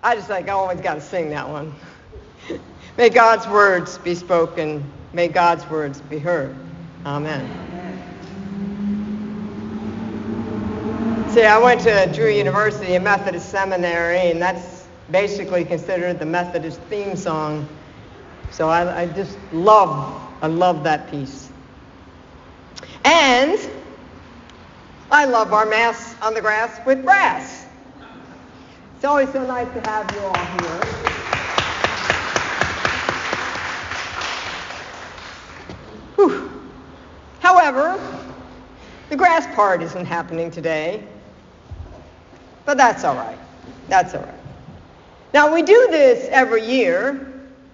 I always got to sing that one. May God's words be spoken. May God's words be heard. Amen. See, I went to Drew University, a Methodist seminary, and that's basically considered the Methodist theme song. So I love that piece. And I love our Mass on the Grass with brass. It's always so nice to have you all here. Whew. However, the grass part isn't happening today. But that's all right. That's all right. Now, we do this every year,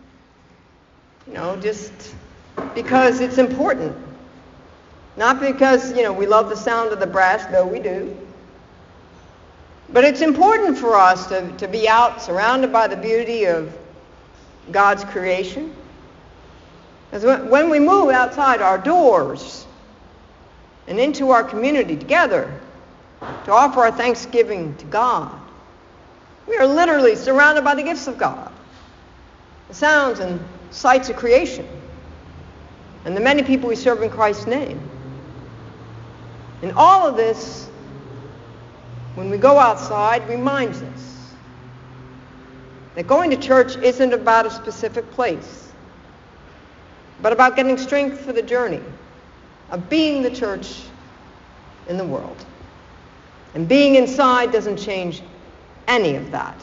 just because it's important. Not because, we love the sound of the brass, though we do. But it's important for us to be out surrounded by the beauty of God's creation. Because when we move outside our doors and into our community together to offer our thanksgiving to God, we are literally surrounded by the gifts of God, the sounds and sights of creation, and the many people we serve in Christ's name. And all of this, when we go outside, reminds us that going to church isn't about a specific place, but about getting strength for the journey of being the church in the world. And being inside doesn't change any of that.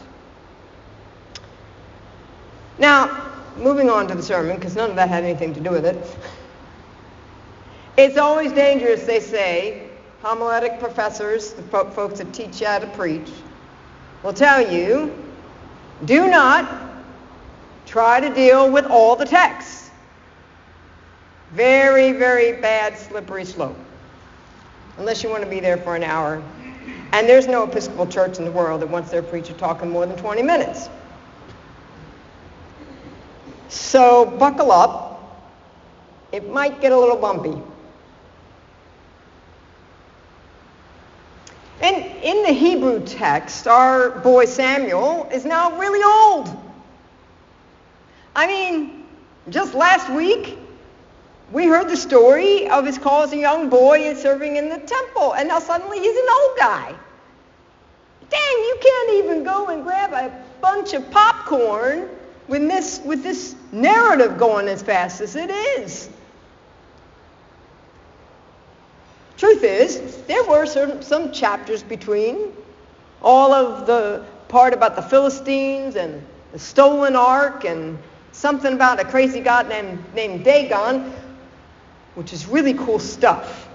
Now, moving on to the sermon, because none of that had anything to do with it. It's always dangerous, they say. Homiletic professors, the folks that teach you how to preach, will tell you, do not try to deal with all the texts. Very, very bad slippery slope. Unless you want to be there for an hour. And there's no Episcopal church in the world that wants their preacher talking more than 20 minutes. So buckle up. It might get a little bumpy. And in the Hebrew text, our boy Samuel is now really old. I mean, just last week, we heard the story of his call as a young boy and serving in the temple, and now suddenly he's an old guy. Dang, you can't even go and grab a bunch of popcorn with this narrative going as fast as it is. Truth is, there were some chapters between all of the part about the Philistines and the stolen ark and something about a crazy god named Dagon, which is really cool stuff.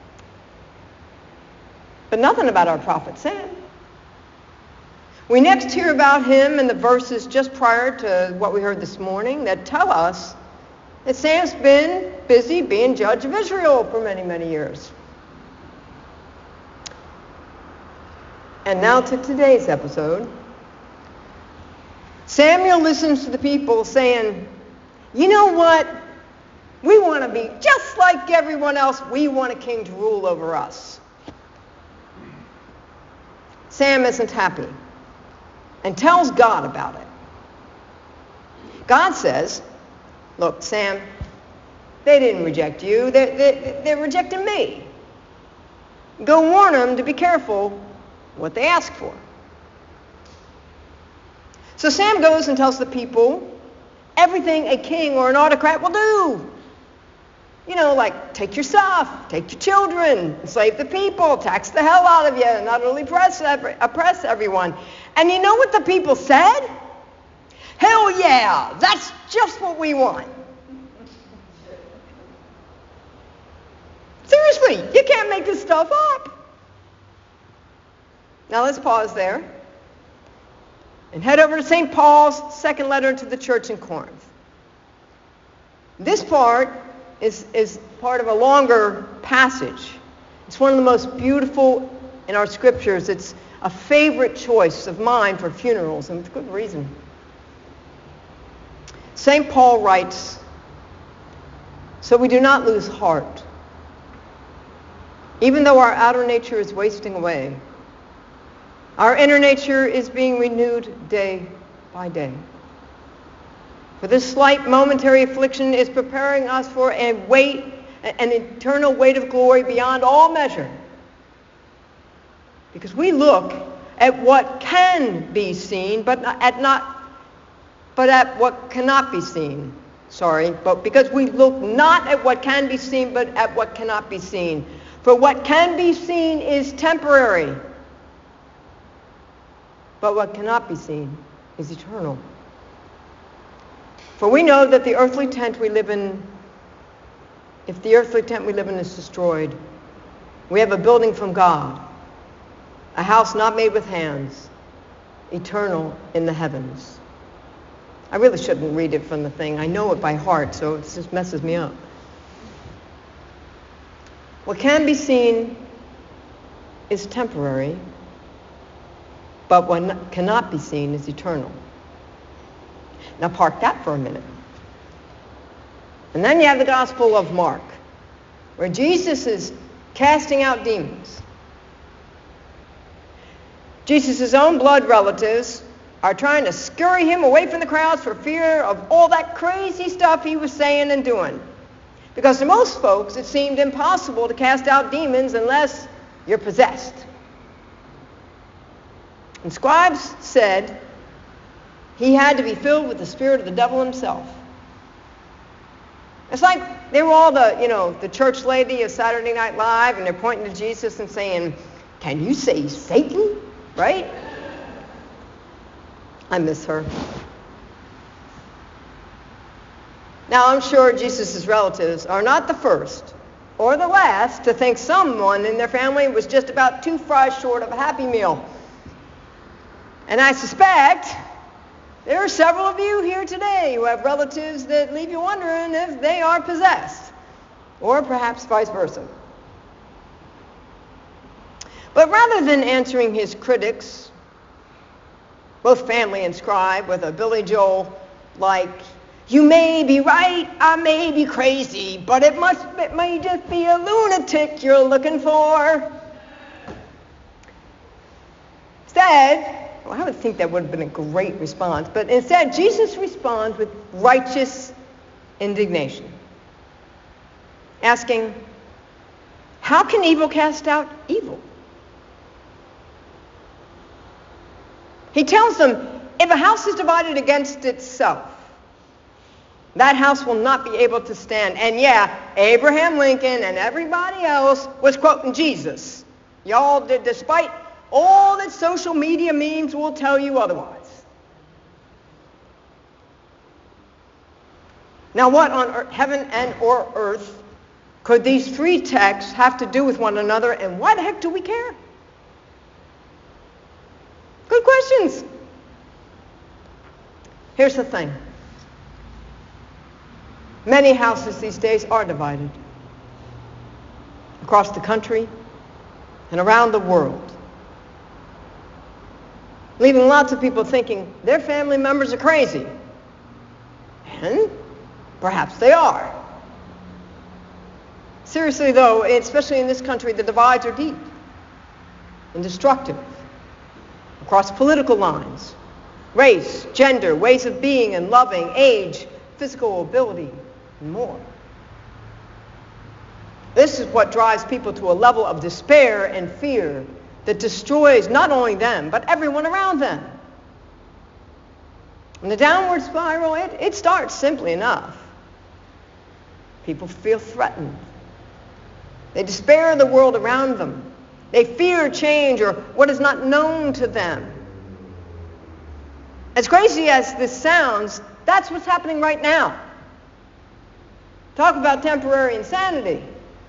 But nothing about our prophet Sam. We next hear about him in the verses just prior to what we heard this morning that tell us that Sam's been busy being judge of Israel for many, many years. And now to today's episode. Samuel listens to the people saying, you know what? We want to be just like everyone else. We want a king to rule over us. Sam isn't happy and tells God about it. God says, look, Sam, they didn't reject you. They're rejecting me. Go warn them to be careful what they ask for. So Sam goes and tells the people everything a king or an autocrat will do. Like take your stuff, take your children, enslave the people, tax the hell out of you, and utterly oppress everyone. And you know what the people said? Hell yeah, that's just what we want. Seriously, you can't make this stuff up. Now let's pause there and head over to St. Paul's second letter to the church in Corinth. This part is part of a longer passage. It's one of the most beautiful in our scriptures. It's a favorite choice of mine for funerals, and with good reason. St. Paul writes, so we do not lose heart, even though our outer nature is wasting away. Our inner nature is being renewed day by day. For this slight momentary affliction is preparing us for a weight, an eternal weight of glory beyond all measure. Because we look at what can be seen, but at what cannot be seen. But because we look not at what can be seen, but at what cannot be seen. For what can be seen is temporary, but what cannot be seen is eternal. For we know that if the earthly tent we live in is destroyed, we have a building from God, a house not made with hands, eternal in the heavens. I really shouldn't read it from the thing. I know it by heart, so it just messes me up. What can be seen is temporary, but what cannot be seen is eternal. Now park that for a minute. And then you have the Gospel of Mark, where Jesus is casting out demons. Jesus' own blood relatives are trying to scurry him away from the crowds for fear of all that crazy stuff he was saying and doing. Because to most folks, it seemed impossible to cast out demons unless you're possessed. And scribes said he had to be filled with the spirit of the devil himself. It's like they were all the church lady of Saturday Night Live, and they're pointing to Jesus and saying, "Can you say Satan?" Right? I miss her. Now, I'm sure Jesus' relatives are not the first or the last to think someone in their family was just about 2 fries short of a Happy Meal. And I suspect there are several of you here today who have relatives that leave you wondering if they are possessed, or perhaps vice versa. But rather than answering his critics, both family and scribe, with a Billy Joel like, "You may be right, I may be crazy, but it may just be a lunatic you're looking for." Instead, well, I would think that would have been a great response, but instead Jesus responds with righteous indignation, asking, "How can evil cast out evil?" He tells them, if a house is divided against itself, that house will not be able to stand. And yeah, Abraham Lincoln and everybody else was quoting Jesus. Y'all did, despite all that social media memes will tell you otherwise. Now what on heaven and or earth could these 3 texts have to do with one another, and why the heck do we care? Good questions. Here's the thing. Many houses these days are divided across the country and around the world, leaving lots of people thinking their family members are crazy. And perhaps they are. Seriously though, especially in this country, the divides are deep and destructive across political lines, race, gender, ways of being and loving, age, physical ability, and more. This is what drives people to a level of despair and fear that destroys not only them, but everyone around them. And the downward spiral, it starts simply enough. People feel threatened. They despair of the world around them. They fear change or what is not known to them. As crazy as this sounds, that's what's happening right now. Talk about temporary insanity.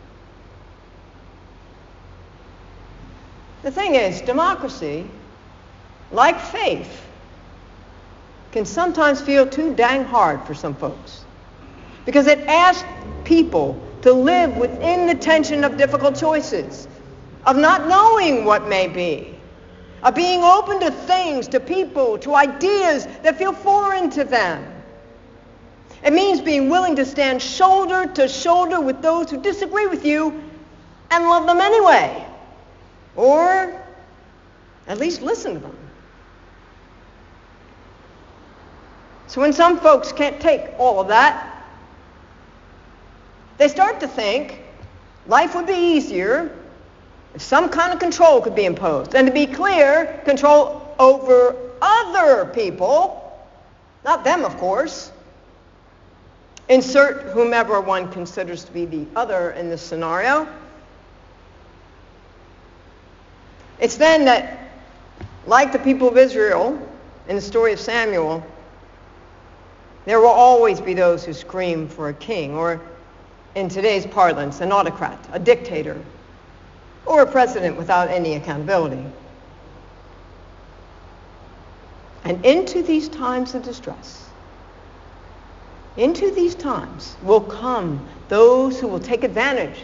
The thing is, democracy, like faith, can sometimes feel too dang hard for some folks, because it asks people to live within the tension of difficult choices, of not knowing what may be, of being open to things, to people, to ideas that feel foreign to them. It means being willing to stand shoulder to shoulder with those who disagree with you and love them anyway. Or At least listen to them. So when some folks can't take all of that, they start to think life would be easier if some kind of control could be imposed. And to be clear, control over other people, not them, of course. Insert whomever one considers to be the other in this scenario. It's then that, like the people of Israel in the story of Samuel, there will always be those who scream for a king, or in today's parlance, an autocrat, a dictator, or a president without any accountability. And into these times of distress, into these times will come those who will take advantage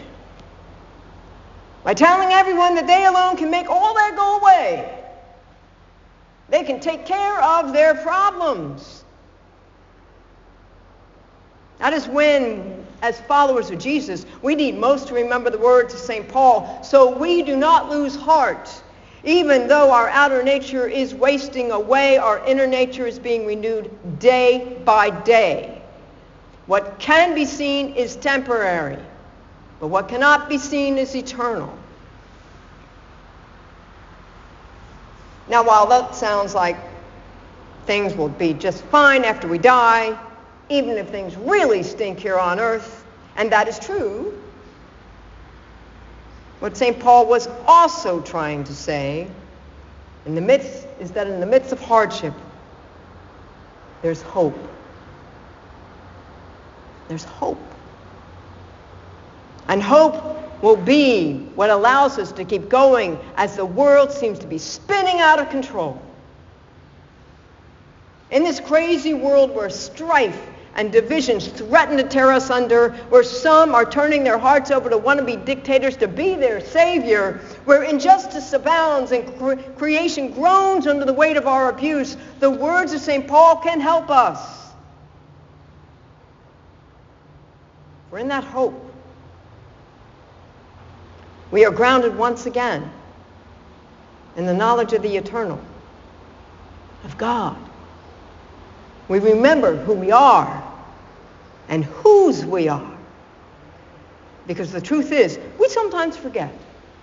by telling everyone that they alone can make all that go away. They can take care of their problems. That is when, as followers of Jesus, we need most to remember the words of St. Paul, so we do not lose heart. Even though our outer nature is wasting away, our inner nature is being renewed day by day. What can be seen is temporary, but what cannot be seen is eternal. Now, while that sounds like things will be just fine after we die, even if things really stink here on earth, and that is true, what St. Paul was also trying to say is that in the midst of hardship, there's hope. There's hope. And hope will be what allows us to keep going as the world seems to be spinning out of control. In this crazy world where strife and divisions threaten to tear us under, where some are turning their hearts over to wannabe dictators to be their savior, where injustice abounds and creation groans under the weight of our abuse, the words of St. Paul can help us. We're in that hope. We are grounded once again in the knowledge of the eternal, of God. We remember who we are and whose we are. Because the truth is, we sometimes forget.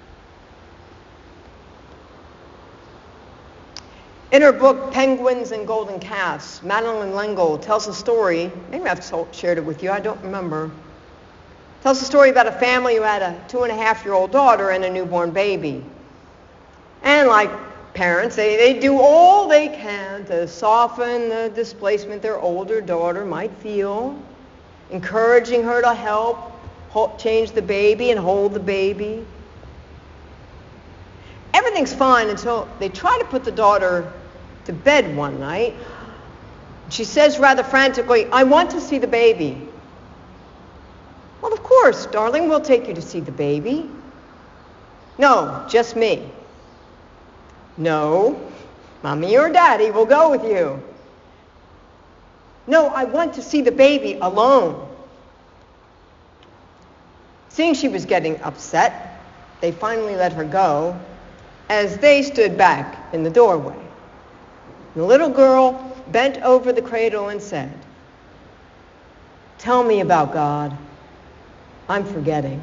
In her book, Penguins and Golden Calves, Madeleine L'Engle tells a story, maybe I've shared it with you, I don't remember. Tells a story about a family who had a 2.5-year-old daughter and a newborn baby. And like parents, they do all they can to soften the displacement their older daughter might feel, encouraging her to help change the baby and hold the baby. Everything's fine until they try to put the daughter to bed one night. She says rather frantically, "I want to see the baby." "Well, of course, darling, we'll take you to see the baby." "No, just me." "No, Mommy or Daddy will go with you." "No, I want to see the baby alone." Seeing she was getting upset, they finally let her go as they stood back in the doorway. The little girl bent over the cradle and said, "Tell me about God. I'm forgetting."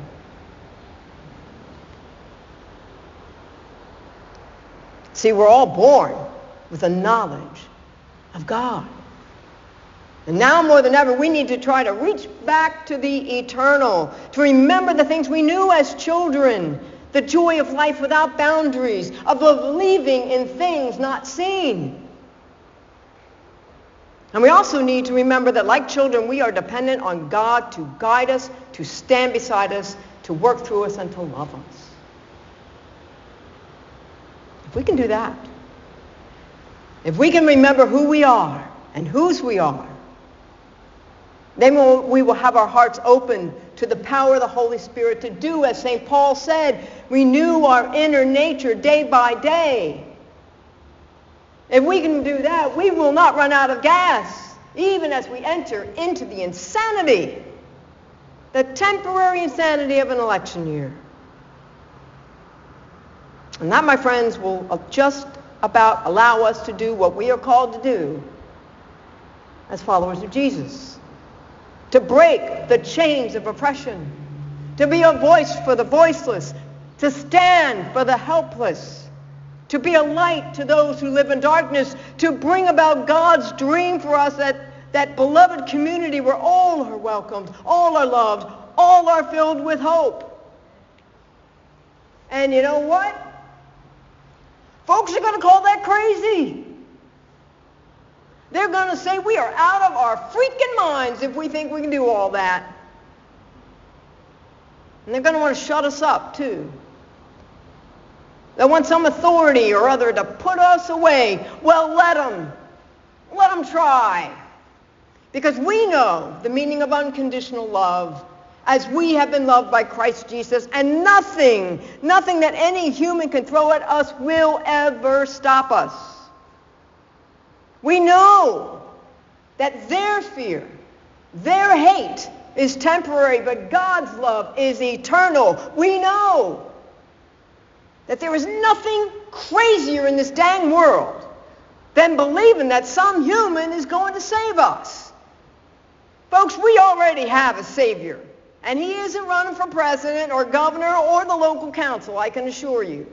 See, we're all born with a knowledge of God. And now more than ever, we need to try to reach back to the eternal, to remember the things we knew as children, the joy of life without boundaries, of believing in things not seen. And we also need to remember that like children, we are dependent on God to guide us, to stand beside us, to work through us, and to love us. If we can do that, if we can remember who we are and whose we are, then we will have our hearts open to the power of the Holy Spirit to do, as St. Paul said, renew our inner nature day by day. If we can do that, we will not run out of gas, even as we enter into the insanity, the temporary insanity of an election year. And that, my friends, will just about allow us to do what we are called to do as followers of Jesus. To break the chains of oppression. To be a voice for the voiceless. To stand for the helpless. To be a light to those who live in darkness. To bring about God's dream for us, that beloved community where all are welcomed, all are loved, all are filled with hope. And you know what? Folks are going to call that crazy. They're going to say we are out of our freaking minds if we think we can do all that. And they're going to want to shut us up too. They want some authority or other to put us away. Well, let them. Let them try. Because we know the meaning of unconditional love as we have been loved by Christ Jesus, and nothing that any human can throw at us will ever stop us. We know that their fear, their hate is temporary, but God's love is eternal. We know that there is nothing crazier in this dang world than believing that some human is going to save us. Folks, we already have a Savior. And he isn't running for president or governor or the local council, I can assure you.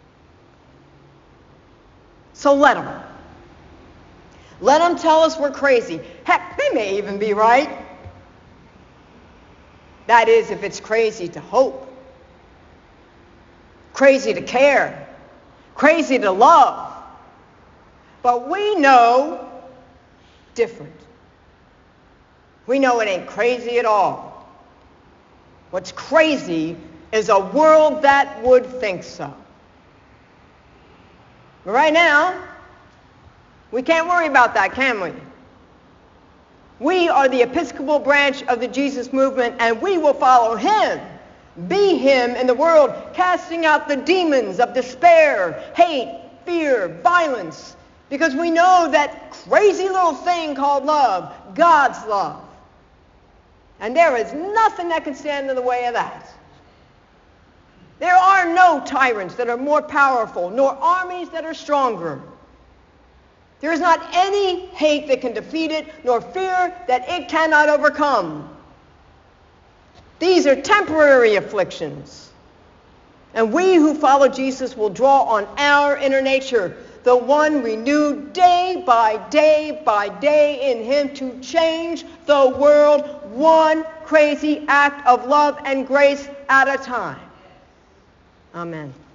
So let them. Let them tell us we're crazy. Heck, they may even be right. That is, if it's crazy to hope. Crazy to care. Crazy to love. But we know different. We know it ain't crazy at all. What's crazy is a world that would think so. But right now, we can't worry about that, can we? We are the Episcopal branch of the Jesus movement, and we will follow him, be him in the world, casting out the demons of despair, hate, fear, violence, because we know that crazy little thing called love, God's love. And there is nothing that can stand in the way of that. There are no tyrants that are more powerful, nor armies that are stronger. There is not any hate that can defeat it, nor fear that it cannot overcome. These are temporary afflictions. And we who follow Jesus will draw on our inner nature, the one renewed day by day in him, to change the world one crazy act of love and grace at a time. Amen.